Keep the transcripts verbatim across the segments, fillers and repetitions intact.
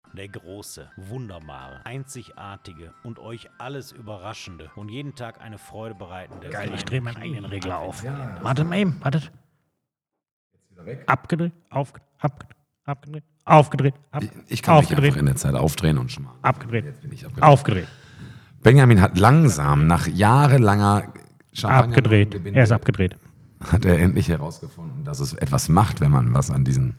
Der große, wunderbare, einzigartige und euch alles überraschende und jeden Tag eine Freude bereitende. Geil, ich drehe meinen eigenen Regler auf. Ja, wartet mal eben, wartet. Jetzt wieder weg. Abgedreht, aufgedreht, abgedreht, abgedreht, aufgedreht, abgedreht. Ich, ich kann mich einfach in der Zeit aufdrehen und schon mal. Abgedreht, Jetzt bin ich abgedreht. aufgedreht. Benjamin hat langsam, nach jahrelanger Champagner Abgedreht, er ist abgedreht. Hat er endlich herausgefunden, dass es etwas macht, wenn man was an diesen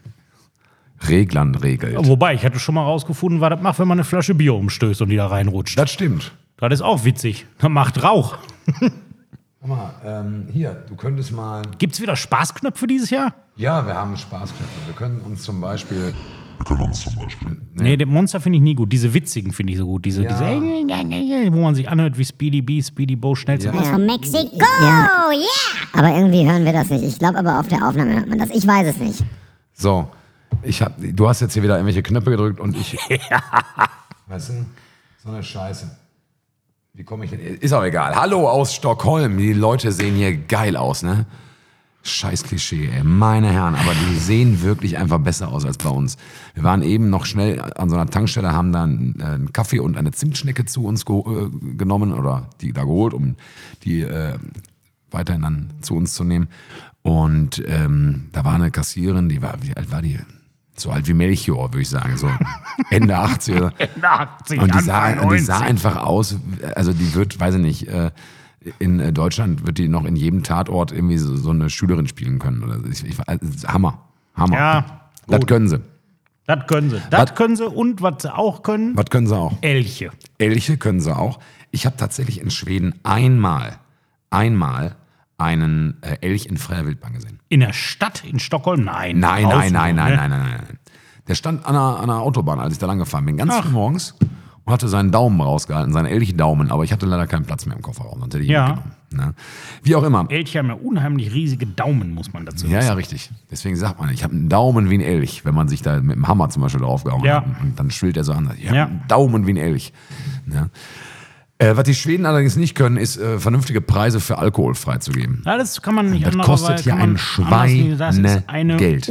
Reglern regelt. Wobei, ich hatte schon mal rausgefunden, was das macht, wenn man eine Flasche Bier umstößt und die da reinrutscht. Das stimmt. Das ist auch witzig. Das macht Rauch. Guck mal, ähm, hier, du könntest mal... Gibt's wieder Spaßknöpfe dieses Jahr? Ja, wir haben Spaßknöpfe. Wir können uns zum Beispiel... Wir können uns zum Beispiel... Nee, nee den Monster finde ich nie gut. Diese witzigen finde ich so gut. Diese, ja. diese, wo man sich anhört wie Speedy B, Speedy Bo, schnell zum ja. Von Mexiko, ja. Yeah! Aber irgendwie hören wir das nicht. Ich glaube aber auf der Aufnahme hört man das. Ich weiß es nicht. So, ich hab, du hast jetzt hier wieder irgendwelche Knöpfe gedrückt und ich... Ja. Weißt du, so eine Scheiße. Wie komme ich denn... Ist auch egal. Hallo aus Stockholm. Die Leute sehen hier geil aus, ne? Scheiß Klischee, ey. Meine Herren, aber die sehen wirklich einfach besser aus als bei uns. Wir waren eben noch schnell an so einer Tankstelle, haben dann einen Kaffee und eine Zimtschnecke zu uns ge- äh, genommen oder die da geholt, um die äh, weiterhin dann zu uns zu nehmen. Und ähm, da war eine Kassiererin, die war, wie alt war die? So alt wie Melchior, würde ich sagen, so Ende achtziger. Ende achtzig, und die sah, Anfang und die sah neunzig. einfach aus, also die wird, weiß ich nicht, äh, in Deutschland wird die noch in jedem Tatort irgendwie so, so eine Schülerin spielen können. Oder ich, ich, Hammer, Hammer. Ja, das gut. können sie. Das können sie. Das Was- können sie und was sie auch können, Was können sie auch? Elche. Elche können sie auch. Ich habe tatsächlich in Schweden einmal, einmal einen äh, Elch in freier Wildbahn gesehen. In der Stadt, in Stockholm? Nein. Nein, Draußen nein, nein, nur, nein, ne? nein, nein, nein. Der stand an einer, an einer Autobahn, als ich da lang gefahren bin, ganz früh morgens und hatte seinen Daumen rausgehalten, seinen Elchdaumen, aber ich hatte leider keinen Platz mehr im Kofferraum, sonst hätte ich ihn Ja. mitgenommen. Ne? Wie auch immer. Elche haben ja unheimlich riesige Daumen, muss man dazu Ja, sagen. ja, richtig. Deswegen sagt man, ich habe einen Daumen wie ein Elch, wenn man sich da mit dem Hammer zum Beispiel draufgehauen Ja. hat. Und dann schwillt er so an. Ich habe Ja. einen Daumen wie ein Elch. Ja. Äh, was die Schweden allerdings nicht können, ist äh, vernünftige Preise für Alkohol freizugeben. Ja, das kann man nicht Das andererweise- kostet hier kann man ein anders nicht- Das ist eine Schweinegeld.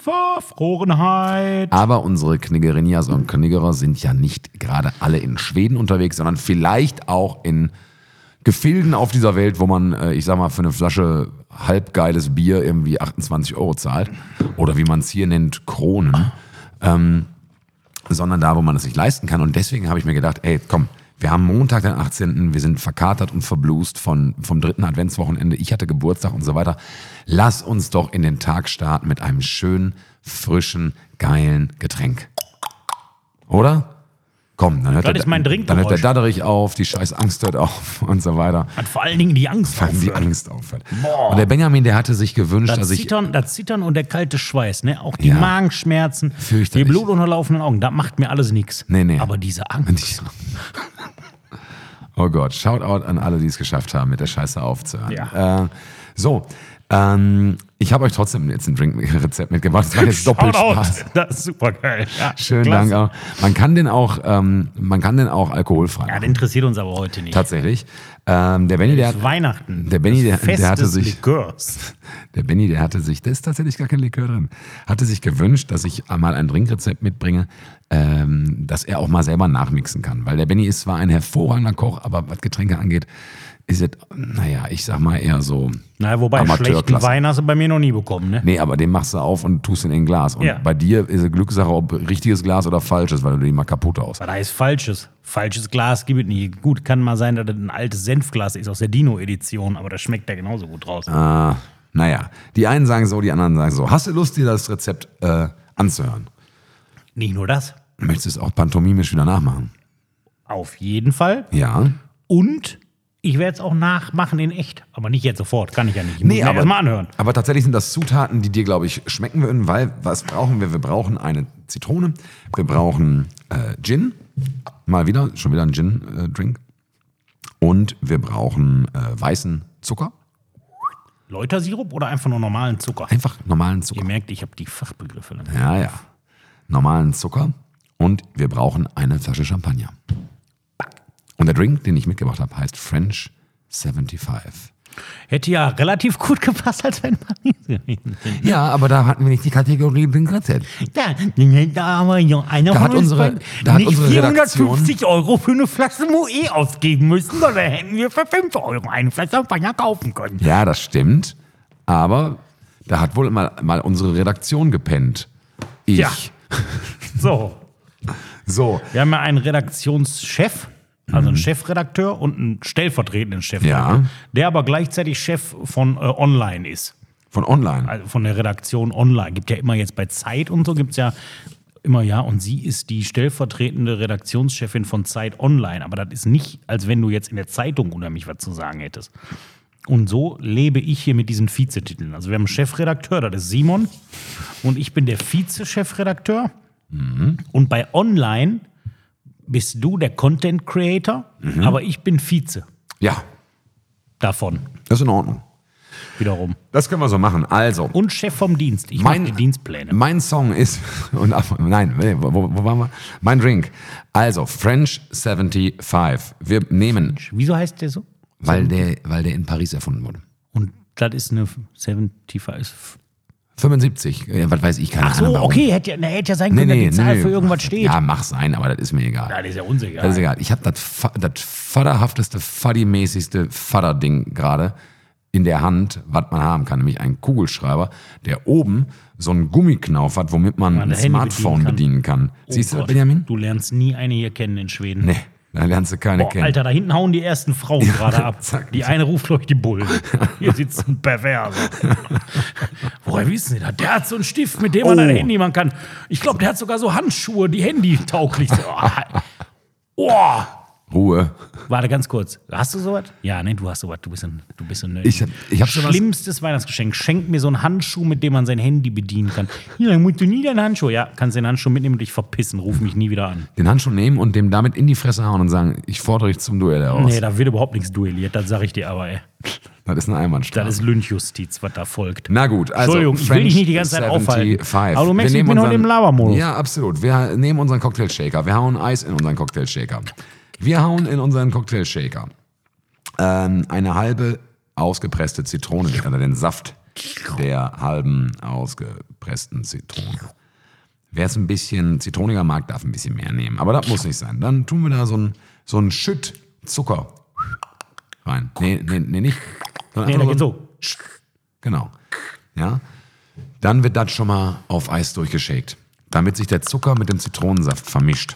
Unverfrorenheit. Aber unsere Kniggerinias und Kniggerer sind ja nicht gerade alle in Schweden unterwegs, sondern vielleicht auch in Gefilden auf dieser Welt, wo man, äh, ich sag mal, für eine Flasche halbgeiles Bier irgendwie achtundzwanzig Euro zahlt. Oder wie man es hier nennt, Kronen. Ähm, sondern da, wo man es sich leisten kann. Und deswegen habe ich mir gedacht, ey, komm, wir haben Montag, den achtzehnten Wir sind verkatert und verblust von, vom dritten Adventswochenende. Ich hatte Geburtstag und so weiter. Lass uns doch in den Tag starten mit einem schönen, frischen, geilen Getränk. Oder? Komm, dann hört, Das der, ist mein dann hört der Trinkgeräusch. Dadderich auf, die scheiß Angst hört auf und so weiter. Hat vor allen Dingen die Angst Weil die aufhört. Angst aufhört. Und der Benjamin, der hatte sich gewünscht, Das dass ich... Zittern, das Zittern und der kalte Schweiß, ne? Auch die Ja. Magenschmerzen, die Fürchterlich. blutunterlaufenden Augen, das macht mir alles nichts. Nee, nee. Aber diese Angst. Oh Gott, Shoutout an alle, die es geschafft haben, mit der Scheiße aufzuhören. Ja. Äh, so, ähm, ich habe euch trotzdem jetzt ein Drink-Rezept mitgebracht. Das war jetzt doppelt Spaß. Das ist super geil. Ja, Schönen klasse. Dank auch. Man kann den auch, ähm, man kann den auch alkoholfrei Ja, machen. das interessiert uns aber heute nicht. Tatsächlich. Ähm, der Benny, der Das ist Weihnachten. der Benny, der, Das Fest der hatte des sich, Likörs. der Benny, der hatte sich, da ist tatsächlich gar kein Likör drin, hatte sich gewünscht, dass ich mal ein Trinkrezept mitbringe, ähm, dass er auch mal selber nachmixen kann. Weil der Benny ist zwar ein hervorragender Koch, aber was Getränke angeht, ist es, naja, ich sag mal eher so Naja, wobei, schlechten Amateurklasse. Wein hast du bei mir noch nie bekommen, ne? Nee, aber den machst du auf und tust ihn in ein Glas. Und Ja. bei dir ist es Glückssache, ob richtiges Glas oder falsches, weil du die mal kaputt aus. Was heißt falsches? Falsches Glas gibt es nicht. Gut, kann mal sein, dass das ein altes Senfglas ist aus der Dino-Edition, aber das schmeckt ja genauso gut raus. Ah, naja, die einen sagen so, die anderen sagen so. Hast du Lust, dir das Rezept äh, anzuhören? Nicht nur das. Möchtest du es auch pantomimisch wieder nachmachen? Auf jeden Fall. Ja. Und ich werde es auch nachmachen in echt. Aber nicht jetzt sofort, kann ich ja nicht. Ich muss Nee, mir aber, erst mal anhören. aber tatsächlich sind das Zutaten, die dir, glaube ich, schmecken würden, weil was brauchen wir? Wir brauchen eine Zitrone, wir brauchen äh, Gin, mal wieder, schon wieder ein Gin-Drink. Und wir brauchen äh, weißen Zucker, Läutersirup oder einfach nur normalen Zucker? einfach normalen Zucker. Ihr merkt, ich habe die Fachbegriffe. Ne? Ja, ja. Normalen Zucker. Und wir brauchen eine Flasche Champagner. Und der Drink, den ich mitgebracht habe, heißt French fünfundsiebzig. Hätte ja relativ gut gepasst, als wir in Paris gewesen sind. Ja, aber da hatten wir nicht die Kategorie Blinkrezept. Da, da haben wir ja einer Da von hat uns unsere- beiden da hat nicht unsere vierhundertfünfzig Euro für eine Flasche Moe ausgeben müssen, sondern hätten wir für fünf Euro eine Flasche Champagner kaufen können. Ja, das stimmt. Aber da hat wohl mal, mal unsere Redaktion gepennt. Ich. Ja. So, So. wir haben ja einen Redaktionschef, also einen Chefredakteur und einen stellvertretenden Chefredakteur, Ja. der aber gleichzeitig Chef von äh, Online ist. Von online. Also von der Redaktion Online. Gibt ja immer jetzt bei Zeit und so, gibt es ja immer, ja, und sie ist die stellvertretende Redaktionschefin von Zeit Online. Aber das ist nicht, als wenn du jetzt in der Zeitung unter mich was zu sagen hättest. Und so lebe ich hier mit diesen Vizetiteln. Also wir haben einen Chefredakteur, das ist Simon. Und ich bin der Vize-Chefredakteur. Und bei Online bist du der Content Creator, aber ich bin Vize Ja, davon das ist in Ordnung. wiederum. Das können wir so machen. Also, Und Chef vom Dienst. Ich Mein- mache die Dienstpläne. mein Song ist. Und, ach, nein, wo, wo, wo waren wir? Mein Drink. Also, French fünfundsiebzig. Wir nehmen, Wieso heißt der so? weil der, weil der in Paris erfunden wurde. Und das ist eine fünfundsiebzig. fünfundsiebzig. Ja, was weiß ich, keine Ach so, Ahnung. warum. okay, hätte ja, na, hätte ja sein Nee, können, nee, dass die Zahl nee. für irgendwas steht. Ja, mach sein, aber das ist mir egal. Ja, das ist ja uns egal. Das ist egal. Ich habe das, fa- das vaterhafteste, faddy-mäßigste Vater-Ding gerade in der Hand, was man haben kann. Nämlich einen Kugelschreiber, der oben so einen Gummiknauf hat, womit man Man ein Handy Smartphone bedienen kann. Oh Siehst du das, Gott, Benjamin? Du lernst nie eine hier kennen in Schweden. Nee, da lernst du keine Boah, kennen. Alter, da hinten hauen die ersten Frauen gerade ab. zack. Die eine ruft, glaube ich, die Bullen. Hier sitzt ein Perverser. Woher wissen Sie das? Der hat so einen Stift, mit dem man Oh. ein Handy machen kann. Ich glaube, der hat sogar so Handschuhe, die handytauglich sind. Oh. Oh. Ruhe. Warte, ganz kurz. Hast du sowas? Ja, nee, du hast sowas. Du bist ein, du bist ein Ich hab- ich hab sowas- Schlimmstes Weihnachtsgeschenk. Schenk mir so einen Handschuh, mit dem man sein Handy bedienen kann. Ja, dann musst du nie deinen Handschuh. Ja, kannst den Handschuh mitnehmen und dich verpissen. Ruf mich nie wieder an. Den Handschuh nehmen und dem damit in die Fresse hauen und sagen, ich fordere dich zum Duell heraus. Nee, da wird überhaupt nichts duelliert. Das sag ich dir aber, ey. Das ist eine Einbahnstraße. Das ist Lynchjustiz, was da folgt. Na gut, also Entschuldigung, ich will dich nicht die ganze Zeit aufhalten. fünfundsiebzig. Aber du merkst, Wir ich nehmen bin heute im Labermodus. Ja, absolut. Wir nehmen unseren Cocktailshaker. Wir hauen Eis in unseren Cocktailshaker. Wir hauen in unseren Cocktailshaker ähm, eine halbe ausgepresste Zitrone, also den Saft der halben ausgepressten Zitrone. Wer es ein bisschen zitroniger mag, darf ein bisschen mehr nehmen. Aber das muss nicht sein. Dann tun wir da so ein, so ein Schütt Zucker rein. Nee, nee, nee, nicht. Nee, da geht so. Genau. Ja. Dann wird das schon mal auf Eis durchgeschakt, damit sich der Zucker mit dem Zitronensaft vermischt.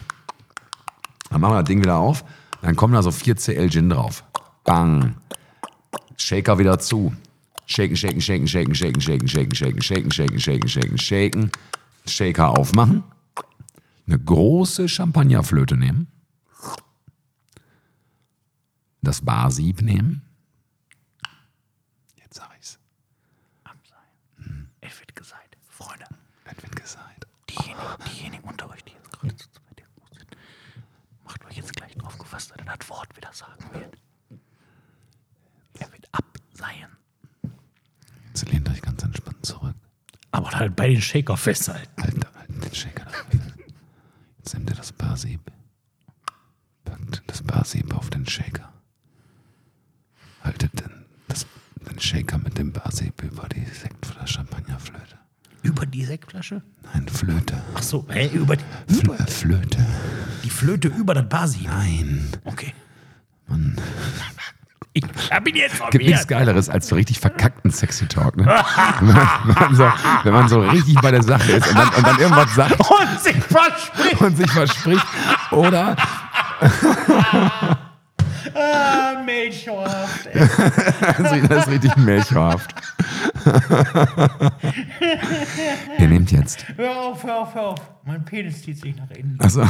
Dann machen wir das Ding wieder auf, dann kommen da so vier Zentiliter Gin drauf. Bang. Shaker wieder zu. Shaken, shaken, shaken, shaken, shaken, shaken, shaken, shaken, shaken, shaken, shaken, shaken, shaken. Shaker aufmachen. Eine große Champagnerflöte nehmen. Das Barsieb nehmen. Jetzt sag ich's. Es wird gesagt, Freunde, Das wird gesagt. diejenigen, diejenigen unter euch, die jetzt gerade zu zweit im Bus sind, macht euch jetzt gleich drauf gefasst, dass er das Wort wieder sagen wird. Er wird abseien. Jetzt lehnt euch ganz entspannt zurück. Aber halt bei den Shaker festhalten. Halt, halt den Shaker da wieder. Jetzt nimmt ihr das Barsieb. Packt das Barsieb auf den Shaker. Haltet den, das, den Shaker mit dem Barsieb über die Sekt- oder Champagnerflöte. Über die Sektflasche? Nein, Flöte. Ach so, hä, über die, Fl äh, Flöte. die Flöte über das Barsieb. Nein. Okay. Ich hab ihn jetzt Gibt nichts verwirrt. Geileres als so richtig verkackten Sexy Talk, ne? wenn, man, wenn, man so, wenn man so richtig bei der Sache ist und dann, und dann irgendwas sagt Und sich verspricht. und sich verspricht. Oder Ah, Milchhaft, ey. das ist, das ist richtig milchhaft. Ihr nehmt jetzt. Hör auf, hör auf, hör auf. Mein Penis zieht sich nach innen. Also,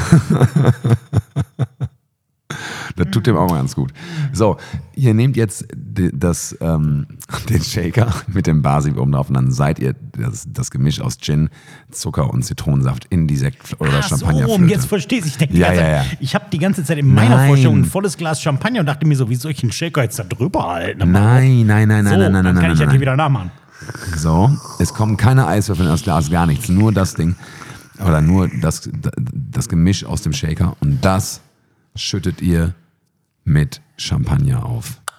das tut dem auch mal ganz gut. So, ihr nehmt jetzt d- das, ähm, den Shaker mit dem Barsieb oben drauf und dann seid ihr das, das Gemisch aus Gin, Zucker und Zitronensaft in die Sekt- oder Ach so, Champagnerflöte. jetzt verstehst du. Ich denke, Ja, die ganze ja, Zeit- ja. ich habe die ganze Zeit in meiner Nein. Vorstellung ein volles Glas Champagner und dachte mir so, wie soll ich einen Shaker jetzt da drüber halten? Aber Nein, nein, nein, nein, so, nein, nein, dann nein, kann nein, ich ja nein, hier nein. wieder nachmachen. So, es kommen keine Eiswürfel in das Glas, gar nichts. Nur das Ding. Oder nur das, das Gemisch aus dem Shaker. Und das schüttet ihr mit Champagner auf.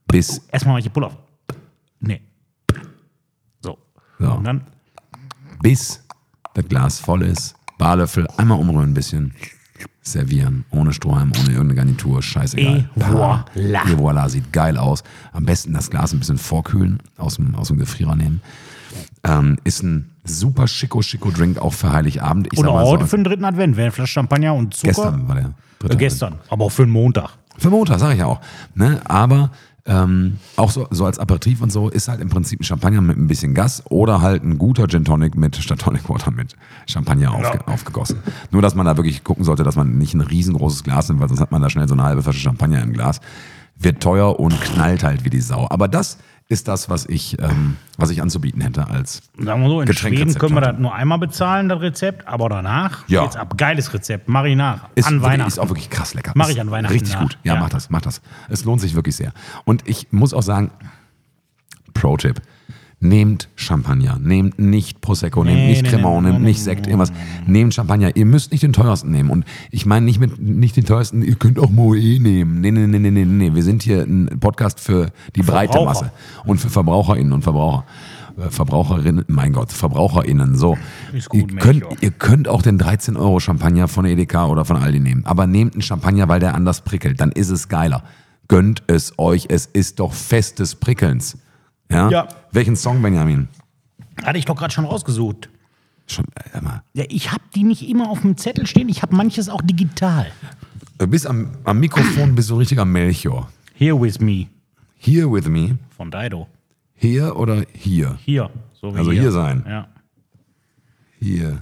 bis, Erstmal mache ich Pull-off. Nee. So. So. Und dann bis das Glas voll ist. Barlöffel, einmal umrühren ein bisschen. Servieren, ohne Strohhalm, ohne irgendeine Garnitur, scheißegal. Et voilà. Et voilà, sieht geil aus. Am besten das Glas ein bisschen vorkühlen, aus dem, aus dem Gefrierer nehmen. Ähm, ist ein super schicko, schicko Drink, auch für Heiligabend. Ich oder sag mal so, heute für den dritten Advent. Wäre eine Flasche Champagner und Zucker. gestern war der dritte Äh, gestern. Aber auch für den Montag. Für Montag, sag ich ja auch. Ne? Aber ähm, auch so, so als Aperitif und so ist halt im Prinzip ein Champagner mit ein bisschen Gas oder halt ein guter Gin Tonic mit statt Tonic Water mit Champagner aufge, aufgegossen. Nur, dass man da wirklich gucken sollte, dass man nicht ein riesengroßes Glas nimmt, weil sonst hat man da schnell so eine halbe Flasche Champagner im Glas. Wird teuer und knallt halt wie die Sau. Aber das ist das, was ich, ähm, was ich anzubieten hätte als Sagen wir so, in Schweden Getränkrezept können wir heute. das nur einmal bezahlen, das Rezept, aber danach Ja. geht's ab. Geiles Rezept, mach ich nach. Ist, an wirklich, Weihnachten. ist auch wirklich krass lecker. Mach Ist ich an Weihnachten Richtig nach. gut. Ja, Ja. mach das, mach das. Es lohnt sich wirklich sehr. Und ich muss auch sagen, Pro-Tipp. Nehmt Champagner, nehmt nicht Prosecco, nehmt Nee, nicht nee, Cremant, nee, nehmt nee, nicht Sekt, irgendwas. Nehmt Champagner. Ihr müsst nicht den teuersten nehmen. Und ich meine nicht mit nicht den teuersten, ihr könnt auch Moët nehmen. Nee, nee, nee, nee, nee, nee. Wir sind hier ein Podcast für die breite Verbraucher. Masse. Und für VerbraucherInnen und Verbraucher. Äh, Verbraucherinnen, mein Gott, VerbraucherInnen. So. Ist gut, ihr, könnt, Melchior. ihr könnt auch den dreizehn Euro Champagner von Edeka oder von Aldi nehmen. Aber nehmt einen Champagner, weil der anders prickelt. Dann ist es geiler. Gönnt es euch. Es ist doch Fest des Prickelns. Ja? Ja. Welchen Song, Benjamin? Hatte ich doch gerade schon rausgesucht. Schon, äh, mal. Ja, ich habe die nicht immer auf dem Zettel stehen, ich habe manches auch digital. Du bist am, am Mikrofon, bist du ein richtiger Melchior. Here with me Here with me. von Dido. Hier oder hier? Hier. So wie Also hier sein. Ja. Hier.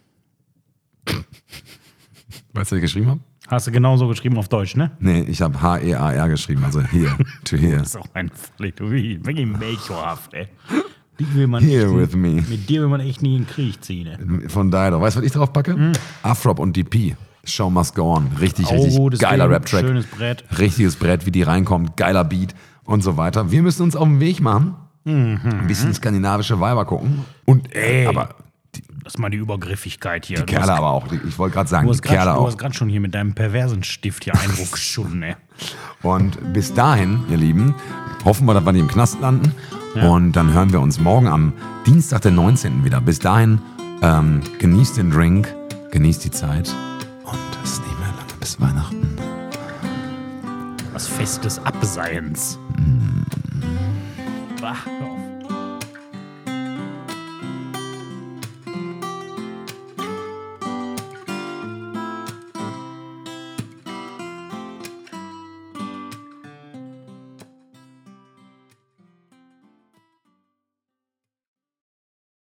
Weißt du, was ich geschrieben habe? Hast du genauso geschrieben auf Deutsch, ne? Nee, ich habe H E A R geschrieben, also hier, to here. Das ist auch ein völlig wirklich Melchiorhaft, ey. Die will man Here echt with me. Mit dir will man echt nie in den Krieg ziehen, ey. Von Dido. Weißt du, was ich drauf packe? Afrop und D P. Show must go on. Richtig, richtig Oh, das geiler Ding, Rap-Track. schönes Brett. Richtiges Brett, wie die reinkommt. Geiler Beat und so weiter. Wir müssen uns auf den Weg machen. Ein bisschen skandinavische Weiber gucken. Und, Ey. aber die, Das ist mal die Übergriffigkeit hier. die Kerle aber auch. Die, ich wollte gerade sagen, Du die hast grad- Kerle du auch. hast gerade schon hier mit deinem perversen Stift hier Eindruck geschunden, ey. Und bis dahin, ihr Lieben, hoffen wir, dass wir nicht im Knast landen. Und dann hören wir uns morgen am Dienstag, den neunzehnten wieder. Bis dahin, ähm, genießt den Drink, genießt die Zeit. Und es ist nicht mehr lange bis Weihnachten. Das Fest des Abseiens. Bah, hör auf.